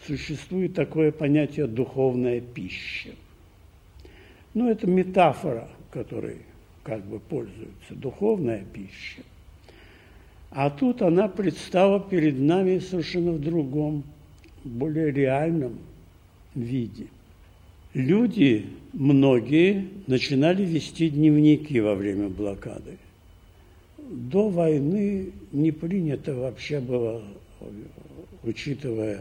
существует такое понятие «духовная пища». Ну, это метафора, которой как бы пользуется, духовная пища. А тут она предстала перед нами совершенно в другом, более реальном виде. Люди, многие, начинали вести дневники во время блокады. До войны не принято вообще было, учитывая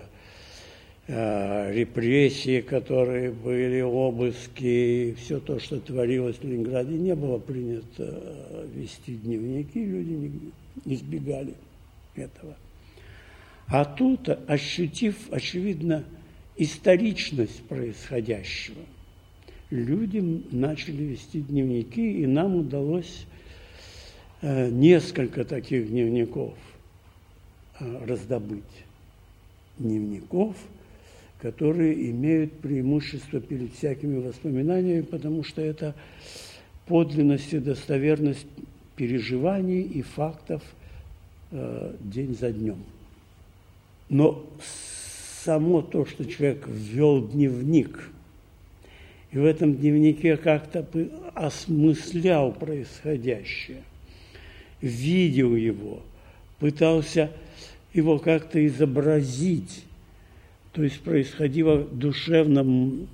репрессии, которые были, обыски, все то, что творилось в Ленинграде, не было принято вести дневники, люди избегали этого. А тут, ощутив, очевидно, историчность происходящего, люди начали вести дневники, и нам удалось несколько таких дневников раздобыть. Дневников, которые имеют преимущество перед всякими воспоминаниями, потому что это подлинность и достоверность переживаний и фактов день за днем. Но само то, что человек ввел дневник, и в этом дневнике как-то осмыслял происходящее, видел его, пытался его как-то изобразить, то есть происходила душевная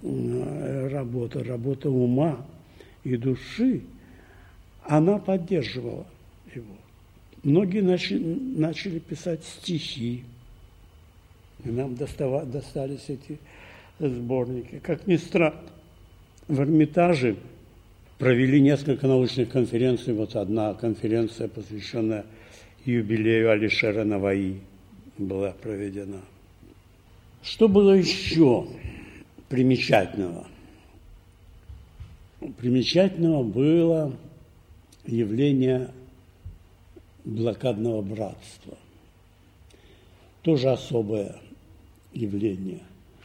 работа ума и души, она поддерживала его. Многие начали писать стихи, и нам достались эти сборники. Как ни странно, в Эрмитаже провели несколько научных конференций. Вот одна конференция, посвященная юбилею Алишера Наваи, была проведена. Что было еще примечательного? Примечательного было явление блокадного братства. Тоже особое явление.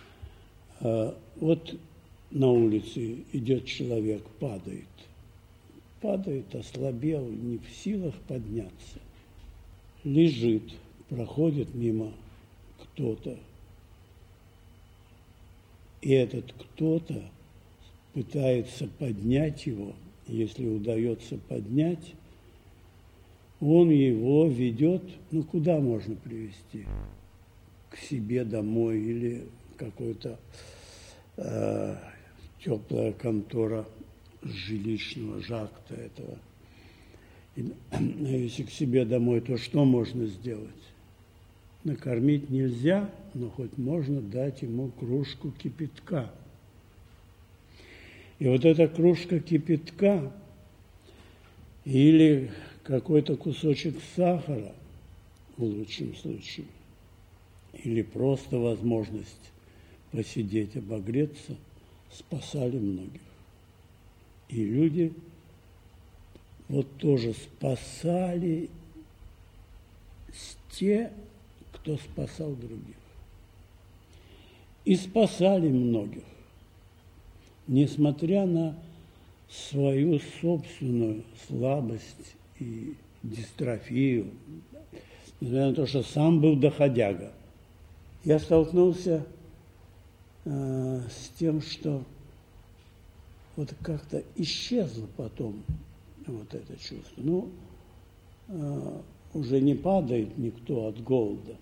Вот на улице идет человек, падает, ослабел, не в силах подняться. Лежит, проходит мимо кто-то. И этот кто-то пытается поднять его, если удается поднять, он его ведет, ну куда можно привести? К себе домой или какой-то теплая контора жилищного жакта этого. А если к себе домой, то что можно сделать? Накормить нельзя, но хоть можно дать ему кружку кипятка. И вот эта кружка кипятка или какой-то кусочек сахара, в лучшем случае, или просто возможность посидеть, обогреться, спасали многих. И люди вот тоже спасали те, кто спасал других. И спасали многих, несмотря на свою собственную слабость и дистрофию, несмотря на то, что сам был доходяга. Я столкнулся с тем, что вот как-то исчезло потом вот это чувство. Ну, уже не падает никто от голода.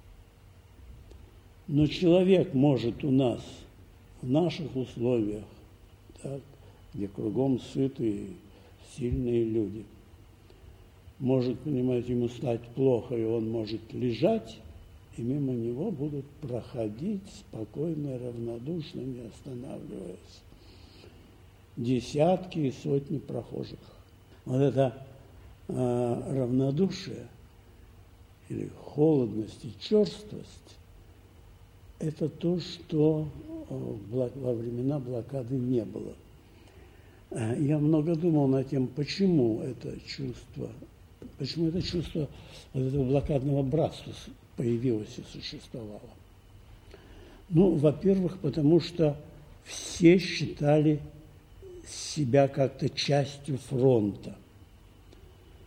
Но человек может у нас, в наших условиях, так, где кругом сытые, сильные люди, может, понимаете, ему стать плохо, и он может лежать, и мимо него будут проходить спокойно и равнодушно, не останавливаясь, десятки и сотни прохожих. Вот это равнодушие или холодность и черствость – это то, что во времена блокады не было. Я много думал над тем, почему это чувство вот этого блокадного братства появилось и существовало. Ну, во-первых, потому что все считали себя как-то частью фронта.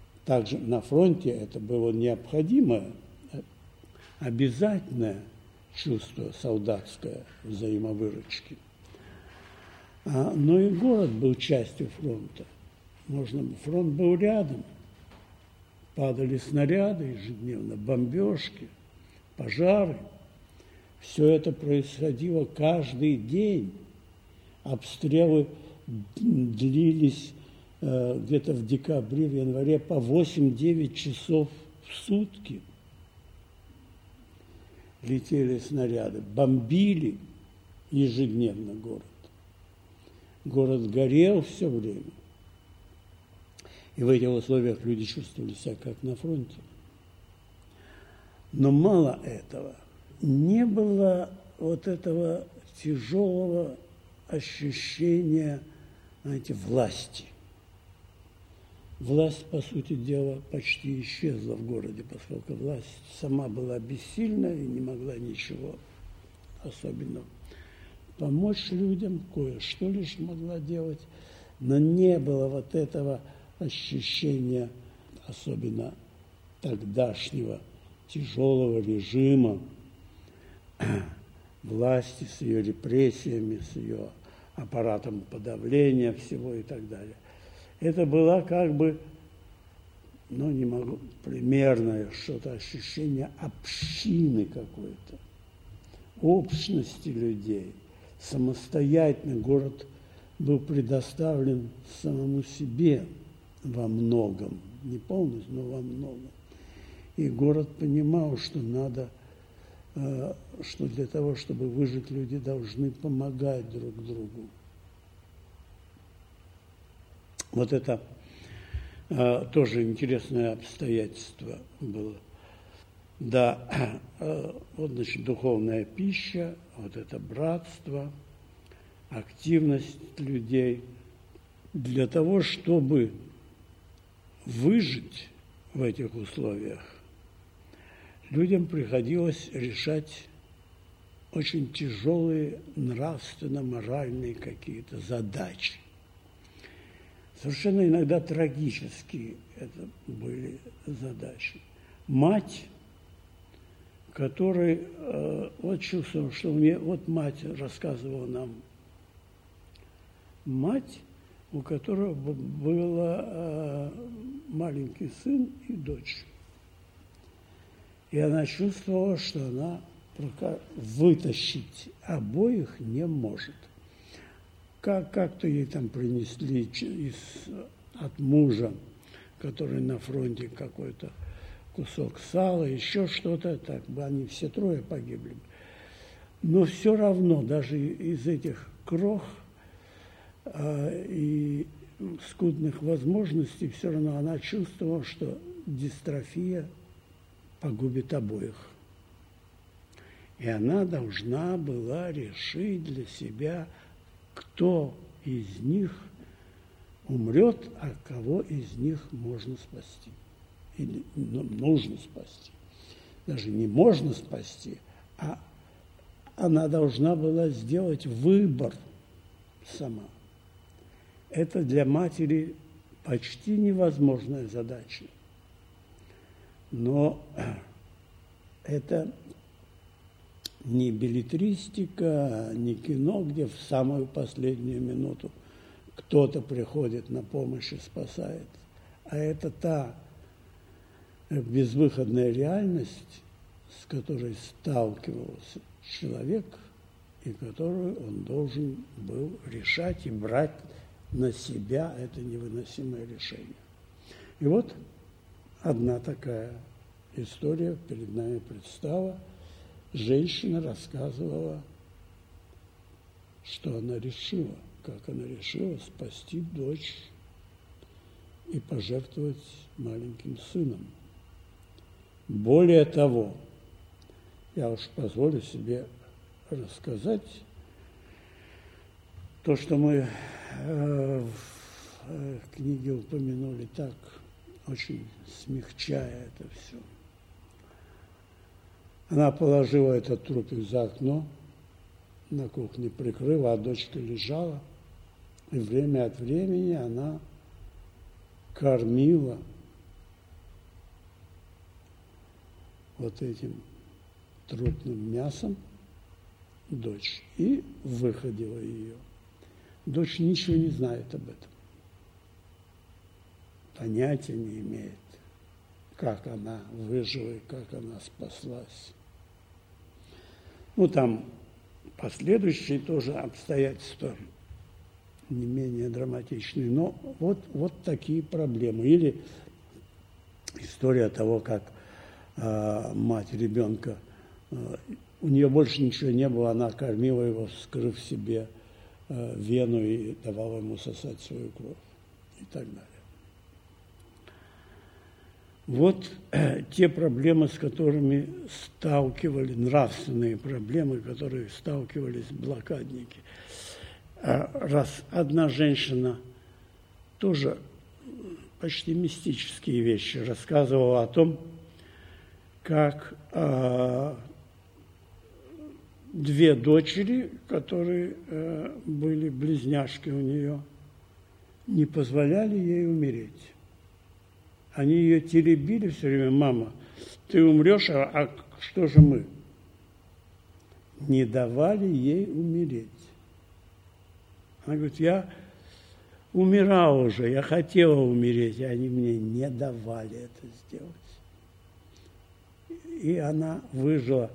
Также на фронте это было необходимое, обязательная чувство солдатское взаимовыручки. Но и город был частью фронта. Фронт был рядом. Падали снаряды ежедневно, бомбежки, пожары. Все это происходило каждый день. Обстрелы длились где-то в декабре, в январе по 8-9 часов в сутки. Летели снаряды, бомбили ежедневно город. Город горел все время. И в этих условиях люди чувствовали себя как на фронте. Но мало этого. Не было вот этого тяжелого ощущения, знаете, власти. Власть, по сути дела, почти исчезла в городе, поскольку власть сама была бессильна и не могла ничего особенного помочь людям, кое-что лишь могла делать, но не было вот этого ощущения, особенно тогдашнего тяжелого режима, власти с ее репрессиями, с ее аппаратом подавления всего и так далее. Это было как бы, примерное что-то ощущение общины какой-то, общности людей. Самостоятельно город был предоставлен самому себе во многом, не полностью, но во многом. И город понимал, что что для того, чтобы выжить, люди должны помогать друг другу. Вот это тоже интересное обстоятельство было. Да, вот, значит, духовная пища, вот это братство, активность людей. Для того, чтобы выжить в этих условиях, людям приходилось решать очень тяжелые нравственно-моральные какие-то задачи. Совершенно иногда трагические это были задачи. Мать, который вот чувствовал, что мать рассказывала нам, мать, у которого был маленький сын и дочь. И она чувствовала, что она вытащить обоих не может. Как-то ей там принесли от мужа, который на фронте, какой-то кусок сала, еще что-то, так бы они все трое погибли. Но все равно, даже из этих крох и скудных возможностей, все равно она чувствовала, что дистрофия погубит обоих. И она должна была решить для себя, кто из них умрет, а кого из них можно спасти. Или нужно спасти. Даже не можно спасти, а она должна была сделать выбор сама. Это для матери почти невозможная задача. Но это не беллетристика, не кино, где в самую последнюю минуту кто-то приходит на помощь и спасает. А это та безвыходная реальность, с которой сталкивался человек, и которую он должен был решать и брать на себя это невыносимое решение. И вот одна такая история перед нами предстала. Женщина рассказывала, что она решила, как она решила спасти дочь и пожертвовать маленьким сыном. Более того, я уж позволю себе рассказать то, что мы в книге упомянули так, очень смягчая это все. Она положила этот трупик за окно, на кухне прикрыла, а дочка лежала. И время от времени она кормила вот этим трупным мясом дочь и выходила ее. Дочь ничего не знает об этом. Понятия не имеет, как она выжила и как она спаслась. Ну, там последующие тоже обстоятельства не менее драматичные. Но вот такие проблемы. Или история того, как мать ребенка, у нее больше ничего не было, она кормила его, скрыв себе вену и давала ему сосать свою кровь и так далее. Вот те проблемы, с которыми сталкивались, нравственные проблемы, которые сталкивались блокадники. Раз одна женщина тоже почти мистические вещи рассказывала о том, как две дочери, которые были близняшки у нее, не позволяли ей умереть. Они ее теребили все время: мама, ты умрешь, а что же мы? Не давали ей умереть. Она говорит: я умирала уже, я хотела умереть, и они мне не давали это сделать. И она выжила.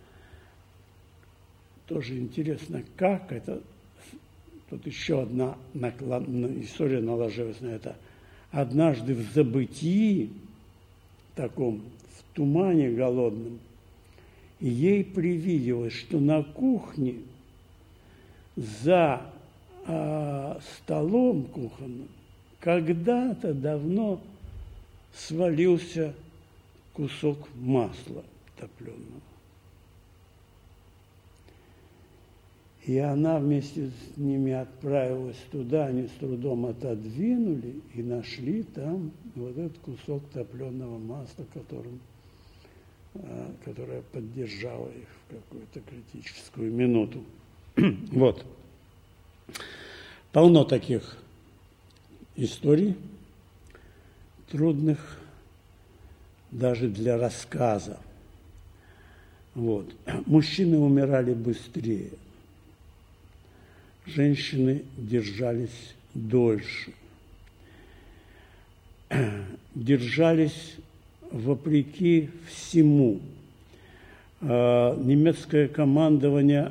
Тоже интересно, как это. Тут еще одна история наложилась на это. Однажды в забытии, таком, в тумане голодном, ей привиделось, что на кухне за столом кухонным когда-то давно свалился кусок масла топленого. И она вместе с ними отправилась туда, они с трудом отодвинули и нашли там вот этот кусок топленого масла, которое поддержало их в какую-то критическую минуту. Вот. Полно таких историй, трудных даже для рассказа. Вот. Мужчины умирали быстрее. Женщины держались дольше. Держались вопреки всему. Немецкое командование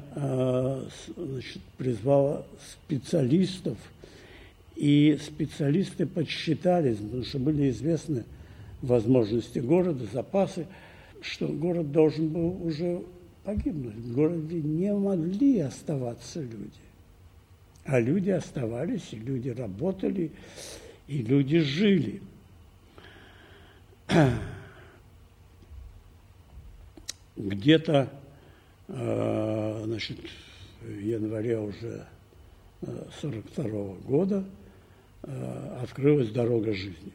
призвало специалистов, и специалисты подсчитались, потому что были известны возможности города, запасы, что город должен был уже погибнуть. В городе не могли оставаться люди. А люди оставались, и люди работали, и люди жили. Где-то, значит, в январе уже 1942 года открылась дорога жизни.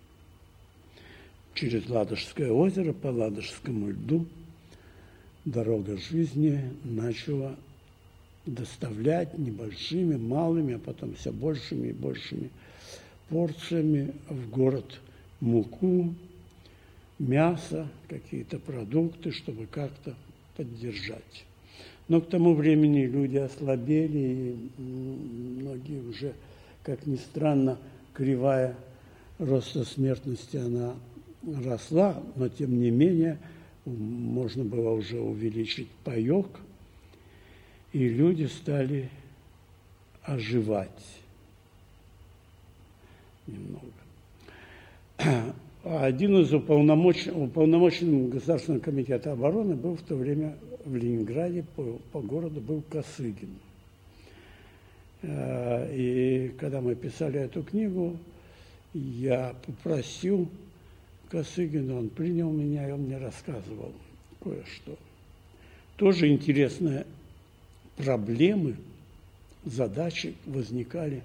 Через Ладожское озеро по Ладожскому льду дорога жизни начала доставлять небольшими, малыми, а потом все большими и большими порциями в город муку, мясо, какие-то продукты, чтобы как-то поддержать. Но к тому времени люди ослабели, и многие уже, как ни странно, кривая роста смертности, она росла, но тем не менее можно было уже увеличить паёк, и люди стали оживать немного. Один из уполномоченных Государственного комитета обороны был в то время в Ленинграде, по городу был Косыгин. И когда мы писали эту книгу, я попросил Косыгина, он принял меня, и он мне рассказывал кое-что. Тоже интересные проблемы, задачи возникали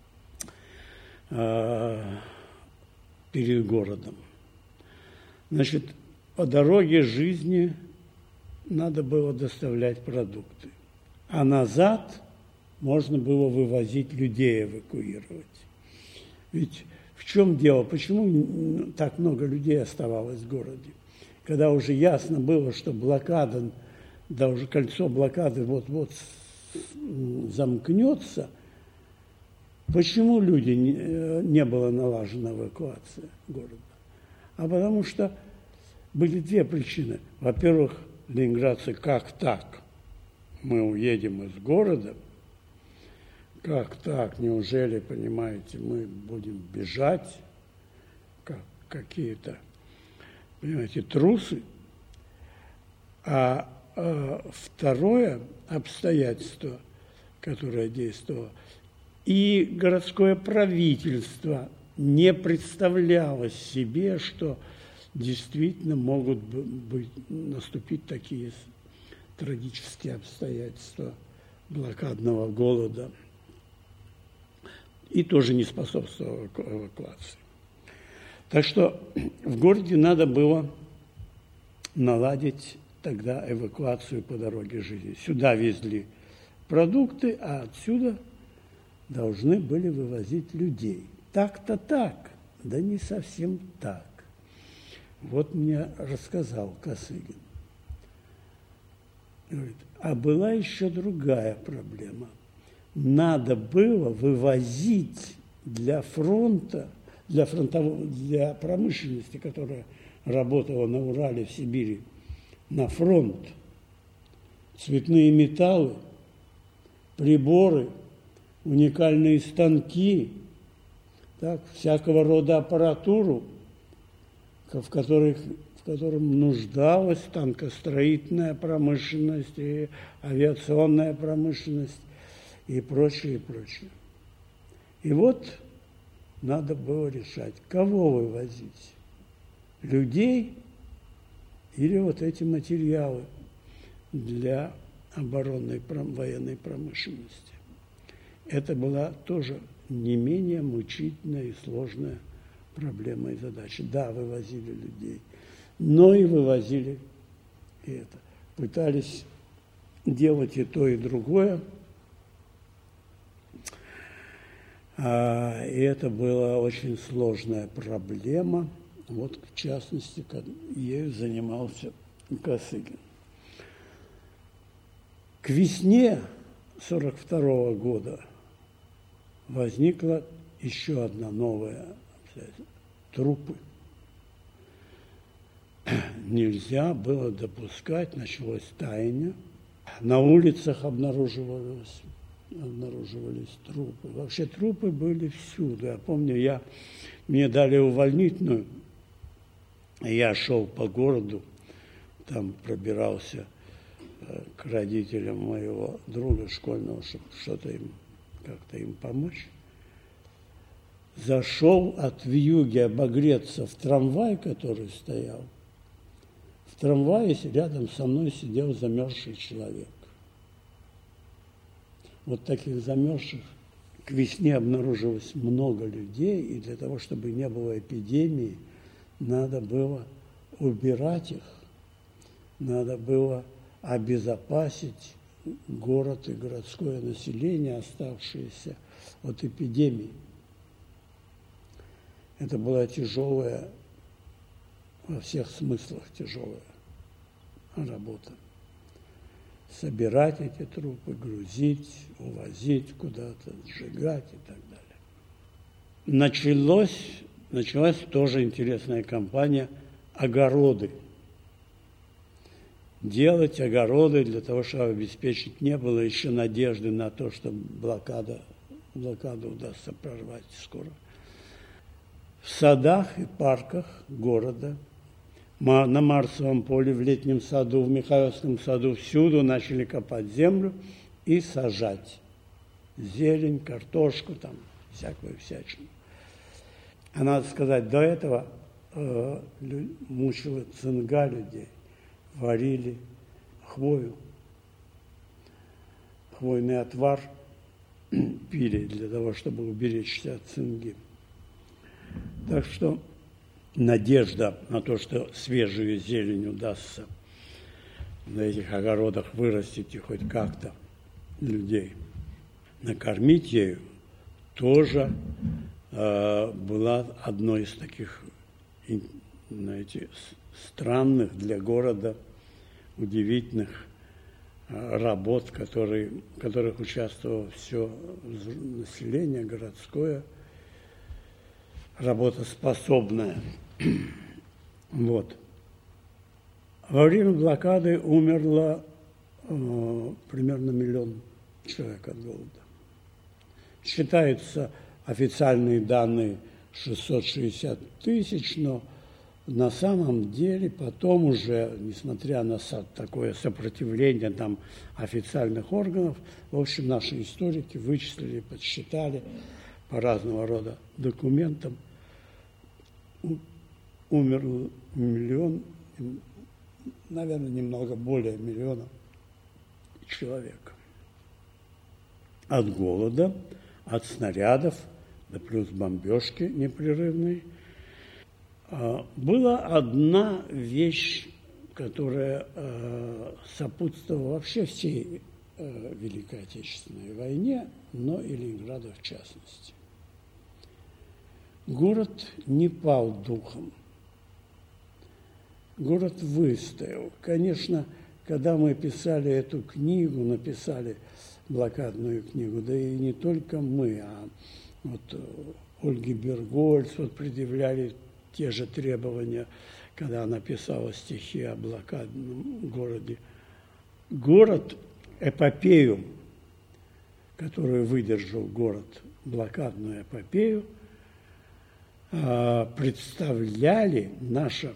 перед городом. Значит, по дороге жизни надо было доставлять продукты, а назад можно было вывозить людей, эвакуировать. Ведь в чем дело? Почему так много людей оставалось в городе? Когда уже ясно было, что блокада да уже кольцо блокады вот-вот замкнется, почему не было налажена эвакуация города? А потому что были две причины. Во-первых, ленинградцы, как так? Мы уедем из города? Как так? Неужели, понимаете, мы будем бежать, как какие-то, понимаете, трусы? А второе обстоятельство, которое действовало, и городское правительство не представляло себе, что действительно могут наступить такие трагические обстоятельства блокадного голода, и тоже не способствовало эвакуации. Так что в городе надо было наладить тогда эвакуацию по дороге жизни. Сюда везли продукты, а отсюда должны были вывозить людей. Так-то так, да не совсем так. Вот мне рассказал Косыгин. Говорит, а была еще другая проблема. Надо было вывозить для фронта, для промышленности, которая работала на Урале, в Сибири, на фронт, цветные металлы, приборы, уникальные станки, так, всякого рода аппаратуру, в котором нуждалась танкостроительная промышленность и авиационная промышленность и прочее, и прочее. И вот надо было решать, кого вывозить, людей или вот эти материалы для оборонной военной промышленности. Это была тоже не менее мучительная и сложная проблема и задача. Да, вывозили людей, но и вывозили и это. Пытались делать и то, и другое. И это была очень сложная проблема. Вот, в частности, ею занимался Косыгин. К весне 1942 года возникла еще одна новая обстоятельство – трупы. Нельзя было допускать, началось таяние. На улицах обнаруживались трупы. Вообще трупы были всюду. Я помню, мне дали увольнительную, я шел по городу, там пробирался к родителям моего друга школьного, чтобы что-то как-то им помочь. Зашел от вьюги обогреться в трамвай, который стоял. В трамвае рядом со мной сидел замерзший человек. Вот таких замерзших к весне обнаружилось много людей, и для того, чтобы не было эпидемии, надо было убирать их, надо было обезопасить город и городское население, оставшееся от эпидемии. Это была тяжелая, во всех смыслах тяжелая работа. Собирать эти трупы, грузить, увозить куда-то, сжигать и так далее. Началась тоже интересная кампания «Огороды». Делать огороды для того, чтобы обеспечить, не было еще надежды на то, что блокаду удастся прорвать скоро. В садах и парках города, на Марсовом поле, в Летнем саду, в Михайловском саду, всюду начали копать землю и сажать зелень, картошку, там, всякую всячину. А надо сказать, до этого мучила цинга людей, варили хвою, хвойный отвар пили для того, чтобы уберечься от цинги. Так что надежда на то, что свежую зелень удастся на этих огородах вырастить и хоть как-то людей накормить ею, тоже была одной из таких, знаете, странных для города, удивительных работ, в которых участвовало все население городское, работоспособное. Вот. Во время блокады умерло примерно 1 миллион человек от голода. Считаются официальные данные 660 тысяч, но на самом деле потом уже, несмотря на такое сопротивление там официальных органов, в общем, наши историки вычислили, подсчитали по разного рода документам, умер 1 миллион, наверное, немного более 1 миллиона человек. От голода, от снарядов, да плюс бомбежки непрерывные. Была одна вещь, которая сопутствовала вообще всей Великой Отечественной войне, но и Ленинграду в частности. Город не пал духом. Город выстоял. Конечно, когда мы писали эту книгу, написали блокадную книгу, да и не только мы, а вот Ольге Бергольц вот предъявляли те же требования, когда она писала стихи о блокадном городе. Город, эпопею, которую выдержал город, блокадную эпопею, представляли, наша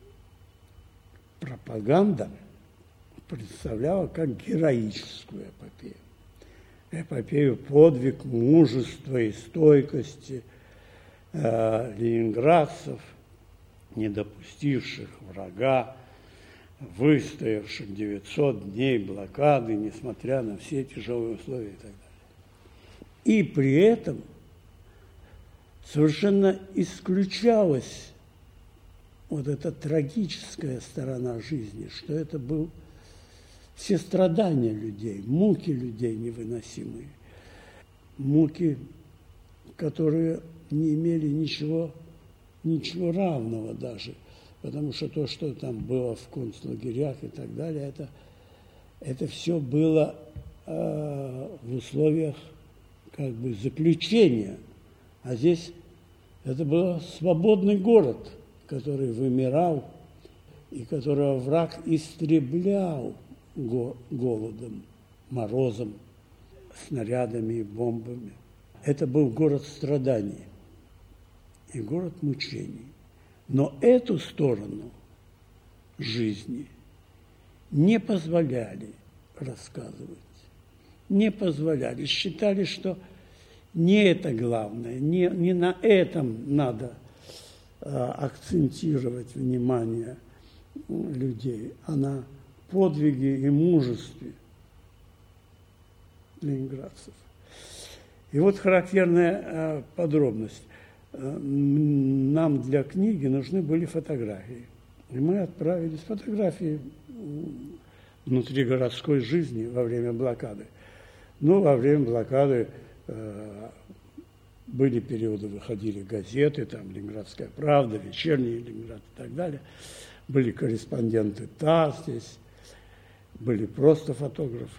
пропаганда представляла как героическую эпопею. Эпопею подвиг, мужества и стойкости ленинградцев, не допустивших врага, выстоявших 900 дней блокады, несмотря на все тяжелые условия и так далее. И при этом совершенно исключалась вот эта трагическая сторона жизни, что это был все страдания людей, муки людей невыносимые, муки, которые не имели ничего равного даже, потому что то, что там было в концлагерях и так далее, это все было в условиях как бы заключения, а здесь это был свободный город, который вымирал и которого враг истреблял голодом, морозом, снарядами и бомбами. Это был город страданий и город мучений. Но эту сторону жизни не позволяли рассказывать, не позволяли. Считали, что не это главное, не на этом надо акцентировать внимание людей, а на подвиге и мужестве ленинградцев. И вот характерная подробность. Нам для книги нужны были фотографии. И мы отправились фотографии внутригородской жизни во время блокады. Ну, во время блокады были периоды, выходили газеты, там «Ленинградская правда», «Вечерний Ленинград» и так далее. Были корреспонденты ТАСС здесь, были просто фотографы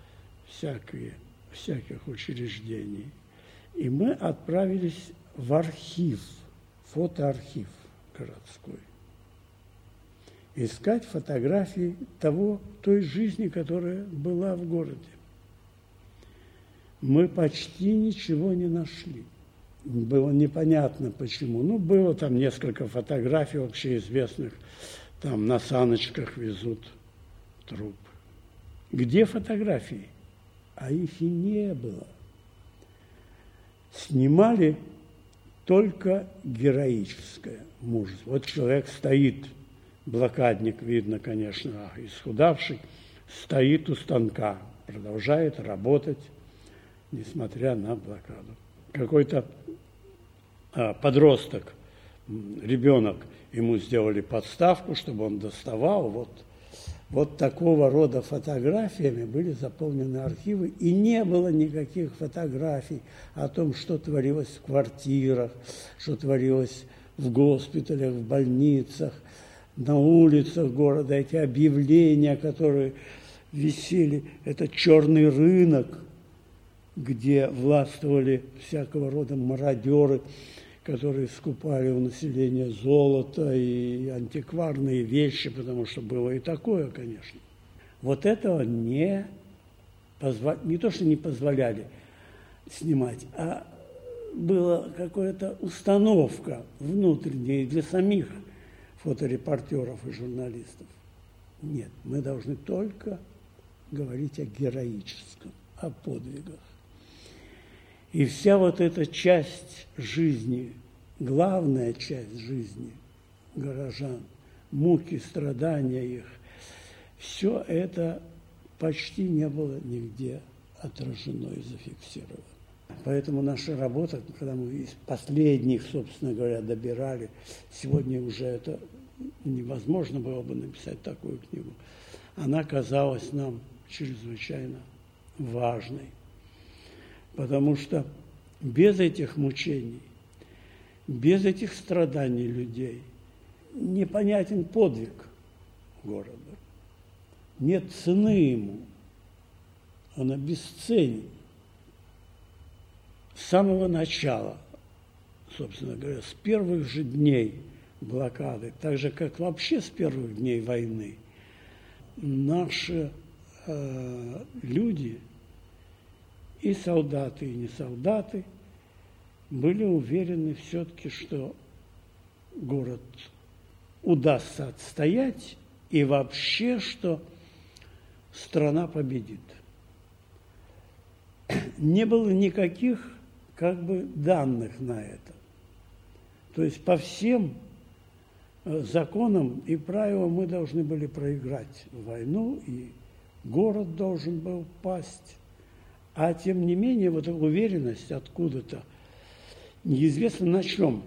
всяких учреждений. И мы отправились в архив, фотоархив городской, искать фотографии той жизни, которая была в городе. Мы почти ничего не нашли. Было непонятно почему. Ну, было там несколько фотографий общеизвестных, там на саночках везут труп. Где фотографии? А их и не было. Снимали только героическое мужество. Вот человек стоит, блокадник, видно, конечно, исхудавший, стоит у станка, продолжает работать, несмотря на блокаду. Какой-то подросток, ребенок, ему сделали подставку, чтобы он доставал. Вот такого рода фотографиями были заполнены архивы, и не было никаких фотографий о том, что творилось в квартирах, что творилось в госпиталях, в больницах, на улицах города, эти объявления, которые висели, это черный рынок, где властвовали всякого рода мародеры, которые скупали у населения золото и антикварные вещи, потому что было и такое, конечно. Вот этого не то, что не позволяли снимать, а была какая-то установка внутренняя для самих фоторепортеров и журналистов. Нет, мы должны только говорить о героическом, о подвигах. И вся вот эта часть жизни, главная часть жизни горожан, муки, страдания их, все это почти не было нигде отражено и зафиксировано. Поэтому наша работа, когда мы из последних, собственно говоря, добирали, сегодня уже это невозможно было бы написать такую книгу, она казалась нам чрезвычайно важной. Потому что без этих мучений, без этих страданий людей непонятен подвиг города. Нет цены ему, он обесценен. С самого начала, собственно говоря, с первых же дней блокады, так же, как вообще с первых дней войны, наши люди, и солдаты, и не солдаты, были уверены все-таки, что город удастся отстоять и вообще, что страна победит. Не было никаких данных на это. То есть по всем законам и правилам мы должны были проиграть войну, и город должен был пасть. А тем не менее, вот эта уверенность откуда-то, неизвестно на чем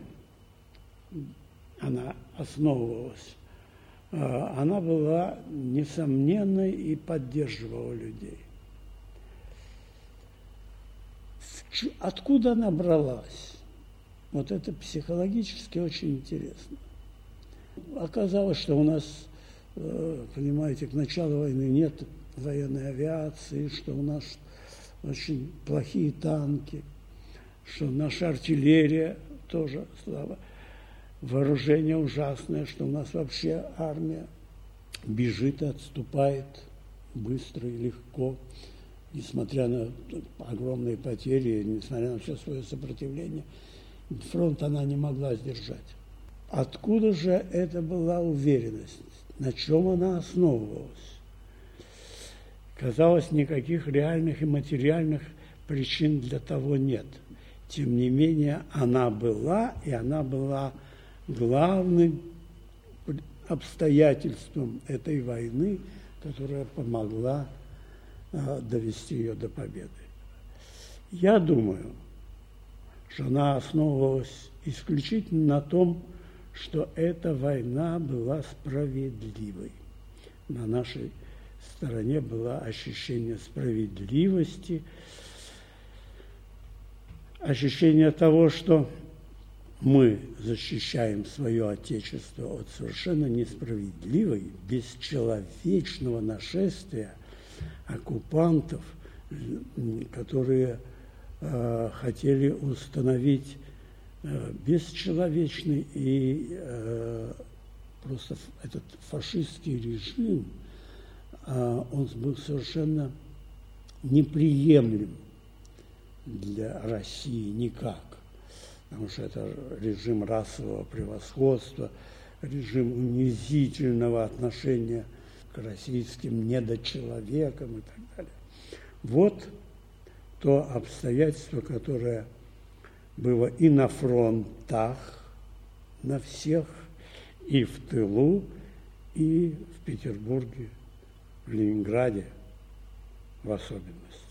она основывалась, она была несомненной и поддерживала людей. Откуда она бралась? Вот это психологически очень интересно. Оказалось, что у нас, понимаете, к началу войны нет военной авиации, что у нас очень плохие танки, что наша артиллерия тоже слабо, вооружение ужасное, что у нас вообще армия бежит и отступает быстро и легко, несмотря на огромные потери, несмотря на все свое сопротивление, фронт она не могла сдержать. Откуда же это была уверенность? На чем она основывалась? Казалось, никаких реальных и материальных причин для того нет. Тем не менее, она была, и она была главным обстоятельством этой войны, которая помогла довести ее до победы. Я думаю, что она основывалась исключительно на том, что эта война была справедливой. На нашей стороне было ощущение справедливости, ощущение того, что мы защищаем свое Отечество от совершенно несправедливой, бесчеловечного нашествия оккупантов, которые хотели установить бесчеловечный и просто этот фашистский режим, он был совершенно неприемлем для России никак, потому что это режим расового превосходства, режим унизительного отношения к российским недочеловекам и так далее. Вот то обстоятельство, которое было и на фронтах, на всех, и в тылу, и в Петербурге, в Ленинграде в особенности.